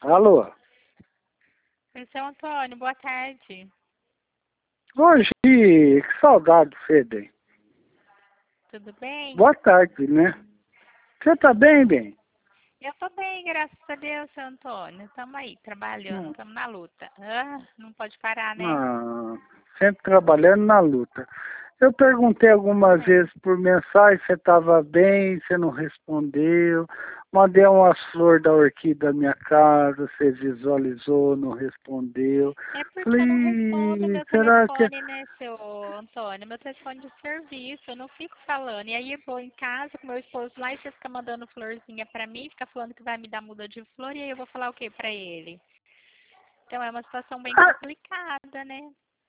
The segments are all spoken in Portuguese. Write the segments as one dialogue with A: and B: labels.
A: Alô?
B: Oi, seu Antônio, boa tarde.
A: Hoje, que saudade, Fede.
B: Tudo bem?
A: Boa tarde, né? Você tá bem, bem?
B: Eu tô bem, graças a Deus, seu Antônio. Estamos aí, trabalhando,
A: Hum.
B: estamos na luta. Não pode parar, né?
A: Ah, sempre trabalhando na luta. Eu perguntei algumas vezes por mensagem, você estava bem, você não respondeu. Mandei umas flores da orquídea da minha casa, você visualizou, não respondeu.
B: É porque eu não respondo
A: Falei,
B: meu
A: será que...
B: telefone, né, seu Antônio? Meu telefone de serviço, eu não fico falando. E aí eu vou em casa com meu esposo lá e você fica mandando florzinha pra mim, fica falando que vai me dar muda de flor, e aí eu vou falar o quê pra ele? Então é uma situação bem complicada, né?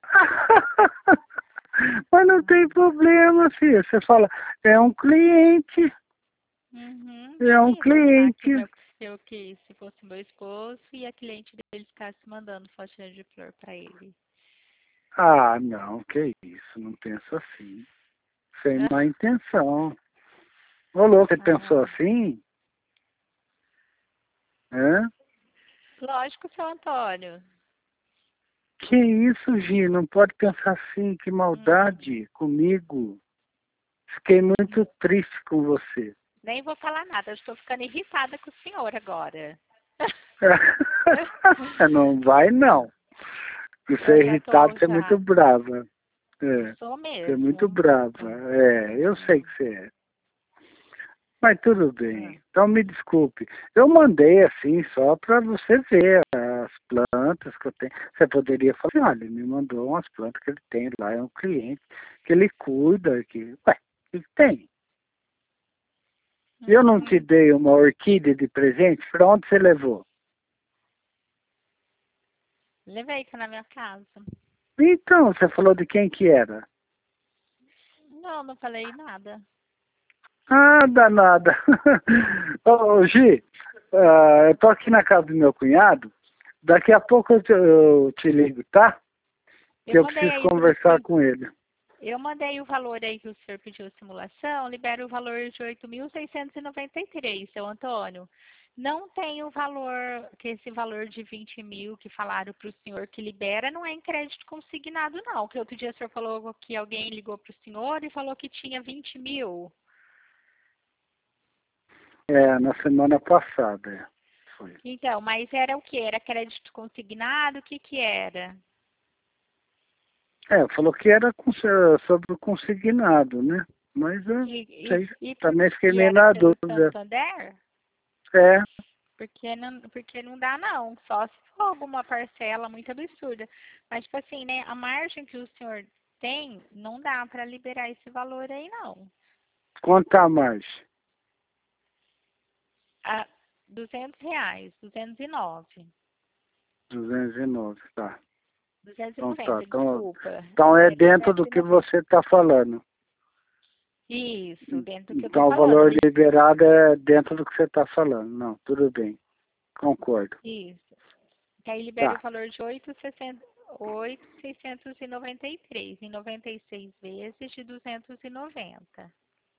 A: Mas não tem problema, filha. Você fala, é um cliente,
B: Uhum.
A: é um
B: Imaginar que
A: cliente.
B: se fosse meu esposo e a cliente dele ficasse mandando fotinha de flor pra ele.
A: Ah, não, que isso, não pensa assim. Sem má intenção. Ô, louco, você pensou
B: Ah,
A: assim? Hã?
B: lógico, seu Antônio.
A: Que isso, Gi, não pode pensar assim, que
B: Hum,
A: maldade comigo. Fiquei muito triste com você.
B: nem vou falar nada, eu estou ficando irritada com o senhor agora.
A: Não vai, não. Você
B: Eu
A: é
B: já
A: irritado,
B: tô,
A: você é muito
B: já.
A: brava. É,
B: Sou
A: você é muito
B: mesmo.
A: brava. É, eu sei que você é. Mas tudo
B: Ah,
A: bem. Então me desculpe. Eu mandei assim só para você ver as plantas que eu tenho. Você poderia falar, assim, olha, ele me mandou umas plantas que ele tem lá, é um cliente, que ele cuida, que. Ué, o que tem? Eu não te
B: uhum.
A: dei uma orquídea de presente? Para onde você levou?
B: Levei cá na minha casa.
A: Então, você falou de quem que era?
B: Não, não falei nada.
A: Ah, danada. Ô, Gi, eu tô aqui na casa do meu cunhado. Daqui a pouco eu te ligo, tá?
B: Eu
A: Que eu
B: mandei
A: preciso
B: aí pro
A: conversar com ele.
B: Eu mandei o valor aí que o senhor pediu simulação, libera o valor de 8.693, seu Antônio. Não tem o valor, que esse valor de 20 mil que falaram para o senhor que libera, não é em crédito consignado, não. Que outro dia o senhor falou que alguém ligou para o senhor e falou que tinha 20 mil.
A: É, na semana passada, foi.
B: Então, mas era o que? Era crédito consignado? O que que era?
A: É, falou que era sobre o consignado, né? Mas eu sei, também fiquei
B: E
A: meio
B: era
A: na
B: pelo
A: dúvida.
B: Santander?
A: É,
B: Porque não dá, não. Só se for alguma parcela muito absurda. Mas, tipo assim, né? A margem que o senhor tem, não dá para liberar esse valor aí, não.
A: contar mais.
B: Ah, R$ 200, 209.
A: 209, tá.
B: duzentos e
A: Então tá.
B: noventa
A: Então,
B: desculpa.
A: então é
B: É
A: dentro do que
B: 290.
A: você está falando.
B: Isso, dentro do que eu tô
A: Então o
B: falando.
A: valor liberado é dentro do que você está falando. Não, tudo bem. Concordo.
B: Isso. Que aí libera o
A: Tá.
B: valor de 8.693 em 96 vezes de 290,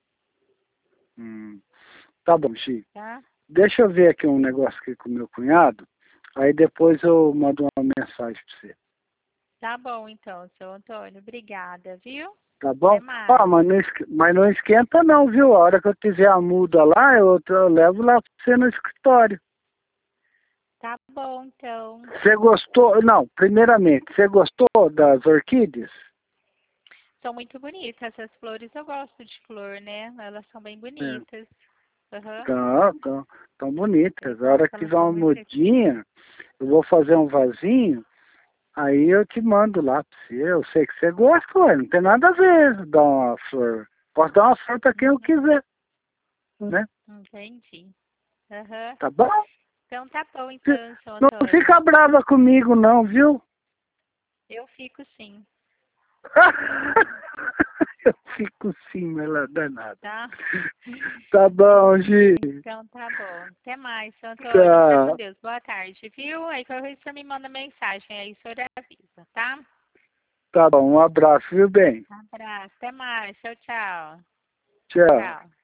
A: Hum, tá bom, Chi.
B: tá?
A: Deixa eu ver aqui um negócio aqui com o meu cunhado. Aí depois eu mando uma mensagem para você.
B: Tá bom, então, seu Antônio. Obrigada, viu?
A: Tá
B: Até
A: bom? Ó,
B: mais.
A: mas não esquenta não, viu? A hora que eu tiver a muda lá, eu levo lá pra você no escritório.
B: Tá bom, então.
A: Você gostou? Não, primeiramente, você gostou das orquídeas?
B: São muito bonitas. Essas flores eu gosto de flor, né? Elas são bem
A: É.
B: bonitas. Aham.
A: Tão
B: Eu
A: bonitas. A hora
B: gosto,
A: que
B: elas
A: tiver
B: são
A: uma
B: muito bonitas.
A: mudinha, eu vou fazer um vasinho, aí eu te mando lá pra você. Eu sei que você gosta, ué, não tem nada a ver dar uma flor. Posso dar uma flor pra quem eu
B: Uhum.
A: quiser, né?
B: Entendi. Aham.
A: Tá bom?
B: Então tá bom, então, seu
A: Não
B: Antônio.
A: fica brava comigo não, viu?
B: Eu fico sim,
A: Eu fico sim, ela danada.
B: tá?
A: Tá bom, Gi.
B: Então tá bom. Até mais, seu Antônio. Fica com
A: Tá,
B: Deus. Boa tarde, viu? Aí qualquer coisa você me manda mensagem aí, o senhor avisa, tá?
A: tá bom. Um abraço, viu bem?
B: Abraço. Até mais. Tchau, tchau.
A: Tchau.
B: Tchau.